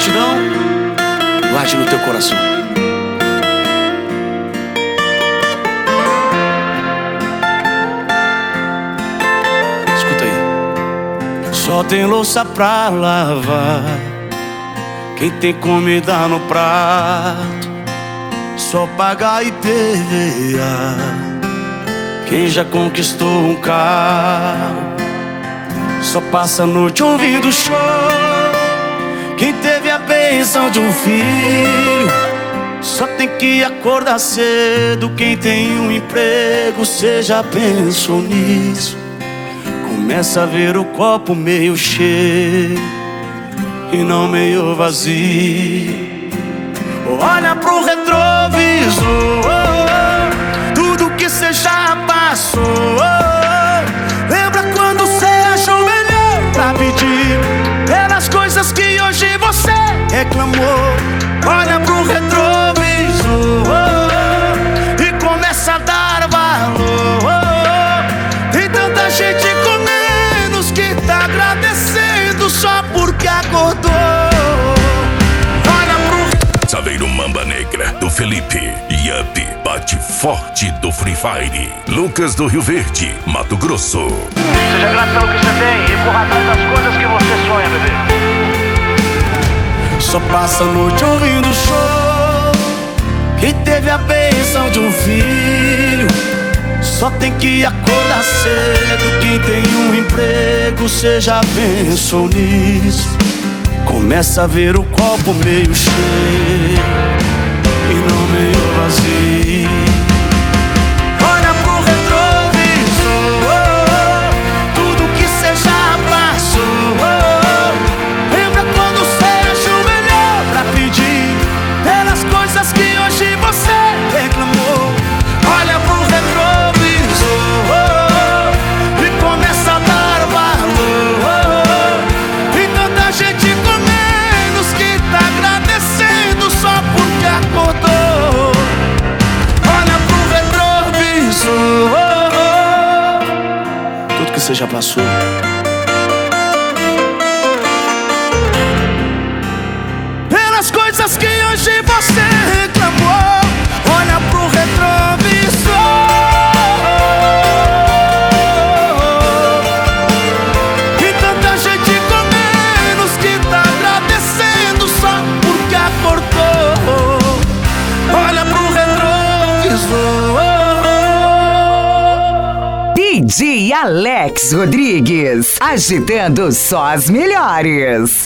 gratidão, guarde no teu coração. Escuta aí. Só tem louça pra lavar quem tem comida no prato. Só paga IPVA quem já conquistou um carro. Só passa a noite ouvindo show quem teve a bênção de um filho. Só tem que acordar cedo quem tem um emprego. Cê já pensou nisso? Começa a ver o copo meio cheio e não meio vazio. Olha pro retrovisor, tudo que cê já passou. Lembra quando cê ajoelhou pra pedir pelas coisas que hoje você reclamou. Olha pro retrovisor e começa a dar valor. Tem tanta gente com menos que tá agradecendo só porque acordou. Saveiro Mamba Negra, do Felipe. Yup, bate forte do Free Fire. Lucas do Rio Verde, Mato Grosso. Seja grato pelo que você tem e corra atrás das coisas que você sonha, bebê. Só passa a noite ouvindo show quem teve a bênção de um filho. Só tem que acordar cedo quem tem um emprego. Cê já pensou nisso? Começa a ver o copo meio cheio e não meio vazio. Olha pro retrovisor, tudo que cê já passou. Lembra quando cê ajoelhou pra pedir pelas coisas que hoje você reclamou. Olha pro retrovisor e começa a dar valor. Tem tanta gente só porque acordou. Olha pro retrovisor, tudo que você já passou. Pelas coisas que hoje você reclamou. Olha pro retrovisor e tanta gente com menos que tá agradecendo só porque acordou. Olha pro retrovisor. DJ Alex Rodrigues, agitando só as melhores.